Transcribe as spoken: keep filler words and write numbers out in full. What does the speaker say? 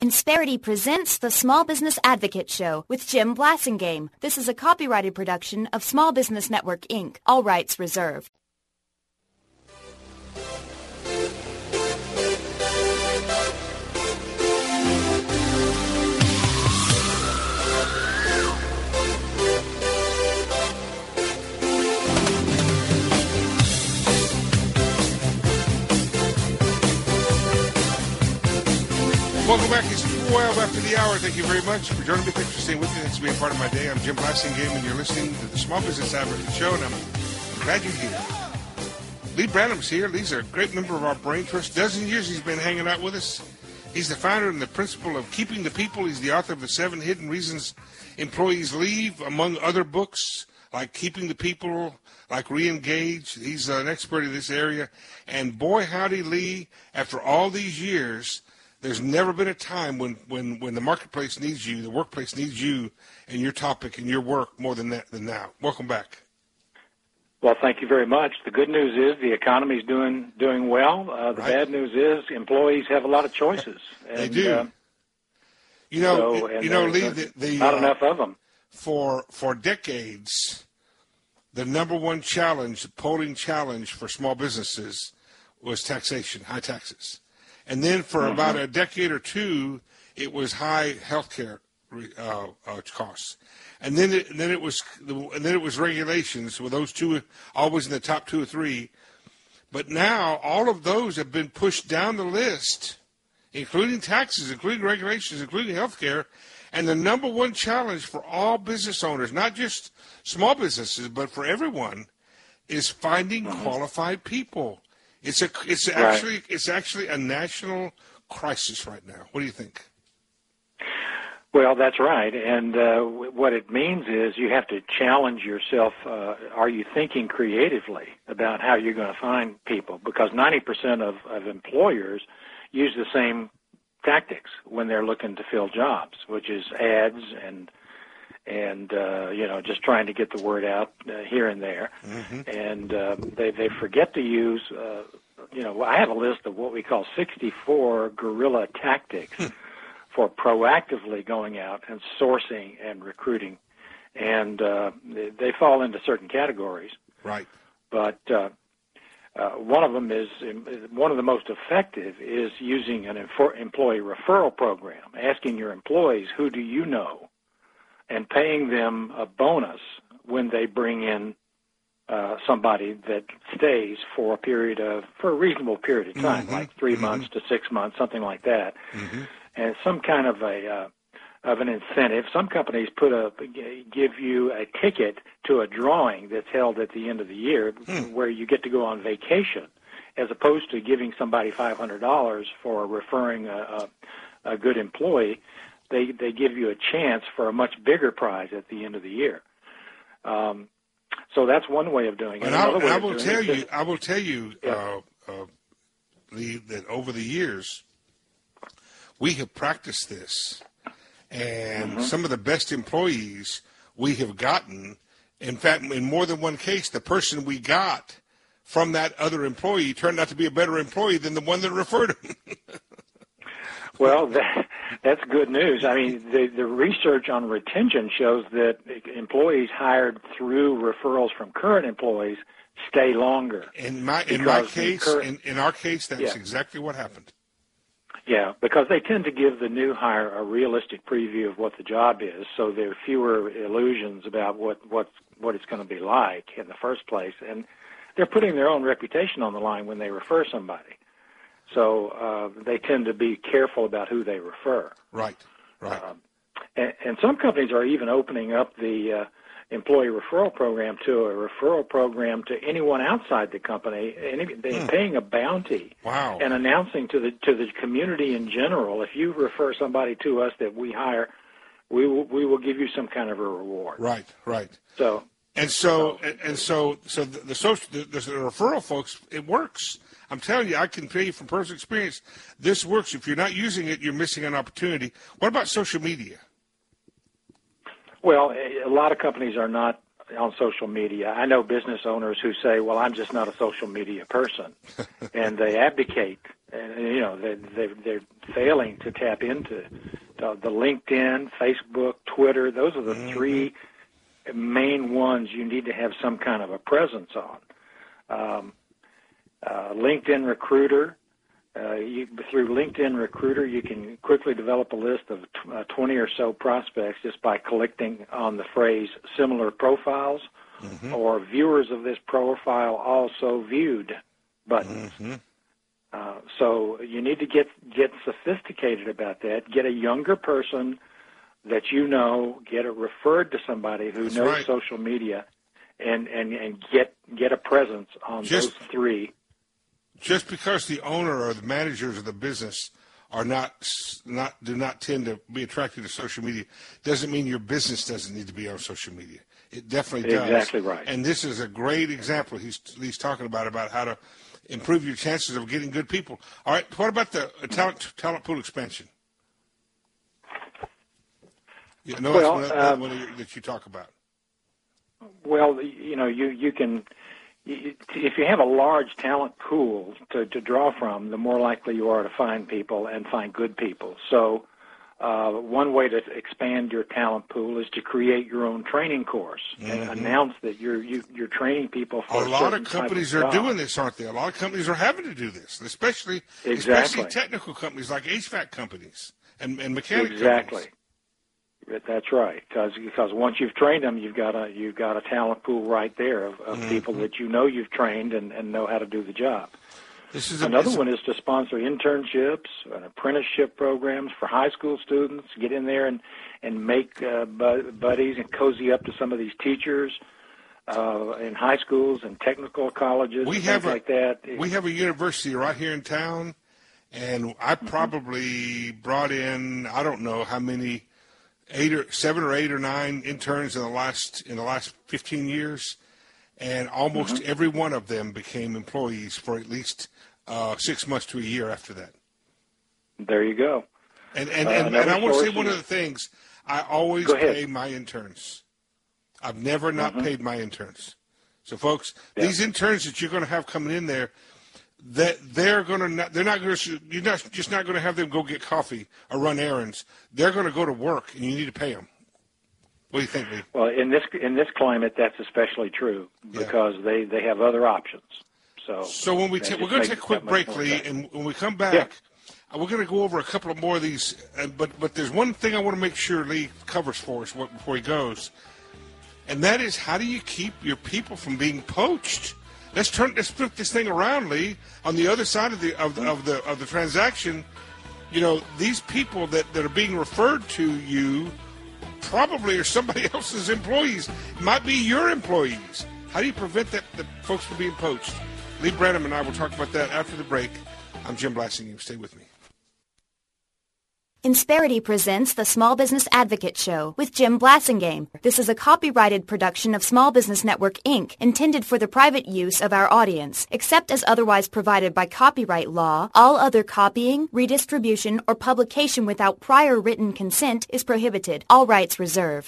Insperity presents the Small Business Advocate Show with Jim Blasingame. This is a copyrighted production of Small Business Network, Incorporated. All rights reserved. Welcome back. It's twelve after the hour. Thank you very much for joining me. Thanks for staying with me. Thanks for being part of my day. I'm Jim Blasingame, and you're listening to the Small Business Advocate Show, and I'm glad you're here. Lee Branham's here. Lee's a great member of our Brain Trust. Dozen years he's been hanging out with us. He's the founder and the principal of Keeping the People. He's the author of the Seven Hidden Reasons Employees Leave, among other books like Keeping the People, like Re-Engage. He's an expert in this area. And boy, howdy, Lee, after all these years, there's never been a time when, when, when the marketplace needs you, the workplace needs you and your topic and your work more than that than now. Welcome back. Well, thank you very much. The good news is the economy's doing doing well. Uh, the right. bad news is employees have a lot of choices. And, they do. Uh, you know, so, you know, Lee, the, the, not uh, enough of them. For for decades, the number one challenge, the polling challenge for small businesses was taxation, high taxes. And then for mm-hmm. about a decade or two, it was high health care uh, uh, costs. And then it, and then it was and then it was regulations, with those two always in the top two or three. But now all of those have been pushed down the list, including taxes, including regulations, including health care. And the number one challenge for all business owners, not just small businesses, but for everyone, is finding mm-hmm. qualified people. It's a it's actually right. it's actually a national crisis right now. What do you think? Well, that's right, and uh, what it means is you have to challenge yourself. Uh, are you thinking creatively about how you're going to find people? Because ninety percent of, of employers use the same tactics when they're looking to fill jobs, which is ads and and uh, you know, just trying to get the word out uh, here and there. Mm-hmm. And uh, they they forget to use. Uh, you know, I have a list of what we call sixty-four guerrilla tactics. For proactively going out and sourcing and recruiting, and uh, they, they fall into certain categories. Right. But uh, uh, one of them is one of the most effective is using an infor- employee referral program, asking your employees who do you know, and paying them a bonus when they bring in uh, somebody that stays for a period of for a reasonable period of time, mm-hmm. like three mm-hmm. months to six months, something like that. Mm-hmm. And some kind of a uh, of an incentive. Some companies put a give you a ticket to a drawing that's held at the end of the year, hmm. where you get to go on vacation, as opposed to giving somebody five hundred dollars for referring a, a, a good employee. They they give you a chance for a much bigger prize at the end of the year. Um, so that's one way of doing it. And, I, and I will tell you, I will tell you, yeah. uh, uh, Lee, that over the years, we have practiced this, and mm-hmm. some of the best employees we have gotten, in fact, in more than one case, the person we got from that other employee turned out to be a better employee than the one that referred him. Well, that, that's good news. I mean, the, the research on retention shows that employees hired through referrals from current employees stay longer. In my in my case, current, in, in our case, that's yeah. exactly what happened. Yeah, because they tend to give the new hire a realistic preview of what the job is, so there are fewer illusions about what what what it's going to be like in the first place, and they're putting their own reputation on the line when they refer somebody. So uh, they tend to be careful about who they refer. Right, right. Um, and, and some companies are even opening up the uh, employee referral program to a referral program to anyone outside the company, and they're hmm. paying a bounty. Wow. And announcing to the to the community in general, if you refer somebody to us that we hire, we will we will give you some kind of a reward. Right, right. So and so and, and so so the, the social the, the referral folks, it works. I'm telling you, I can tell you from personal experience, this works. If you're not using it, you're missing an opportunity. What about social media? Well, a lot of companies are not on social media. I know business owners who say, well, I'm just not a social media person, and they abdicate and you know they they they're failing to tap into the, the LinkedIn, Facebook, Twitter. Those are the mm-hmm. three main ones you need to have some kind of a presence on. Um, uh, LinkedIn Recruiter. Uh, you, through LinkedIn Recruiter, you can quickly develop a list of t- uh, twenty or so prospects just by clicking on the phrase similar profiles mm-hmm. or viewers of this profile also viewed button. Mm-hmm. Uh, so you need to get, get sophisticated about that. Get a younger person that you know, get it referred to somebody who That's knows right. social media, and, and, and get, get a presence on just, those three. Just because the owner or the managers of the business are not not do not tend to be attracted to social media doesn't mean your business doesn't need to be on social media. It definitely does. Exactly right. And this is a great example he's he's talking about about how to improve your chances of getting good people. All right, what about the talent talent pool expansion? You know, well, that's one, uh, um, one that you talk about. Well, you know, you you can. If you have a large talent pool to, to draw from, the more likely you are to find people and find good people. So uh, one way to expand your talent pool is to create your own training course mm-hmm. and announce that you're you, you're training people for a lot of companies of are doing this, aren't they? A lot of companies are having to do this, especially exactly. especially technical companies like H V A C companies and, and mechanic exactly. companies. That's right, because because once you've trained them, you've got a you've got a talent pool right there of, of mm-hmm. people that you know you've trained and, and know how to do the job. This is Another a, one is to sponsor internships and apprenticeship programs for high school students. Get in there and and make uh, buddies and cozy up to some of these teachers uh, in high schools and technical colleges. We and have things a, like that. We have a university right here in town, and I probably mm-hmm. brought in I don't know how many. Eight or seven or eight or nine interns in the last in the last fifteen years, and almost mm-hmm. every one of them became employees for at least uh, six months to a year after that. There you go. And and, uh, and, and I want to say one of the things: I always pay my interns. I've never not mm-hmm. paid my interns. So, folks, yeah. these interns that you're going to have coming in there, that they're going to not, they're not going to you're not just not going to have them go get coffee or run errands. They're going to go to work, and you need to pay them. What do you think, Lee? Well, in this in this climate, that's especially true because yeah. they, they have other options. So so when we ta- we're going to take a quick break, Lee, and when we come back, yeah. we're going to go over a couple of more of these. Uh, but but there's one thing I want to make sure Lee covers for us before he goes, and that is how do you keep your people from being poached? Let's turn. Let's flip this thing around, Lee. On the other side of the of the of the, of the transaction, you know, these people that, that are being referred to you probably are somebody else's employees. It might be your employees. How do you prevent that the folks from being poached? Lee Branham and I will talk about that after the break. I'm Jim Blassingame. Stay with me. Insperity presents the Small Business Advocate Show with Jim Blassingame. This is a copyrighted production of Small Business Network, Incorporated, intended for the private use of our audience. Except as otherwise provided by copyright law, all other copying, redistribution, or publication without prior written consent is prohibited. All rights reserved.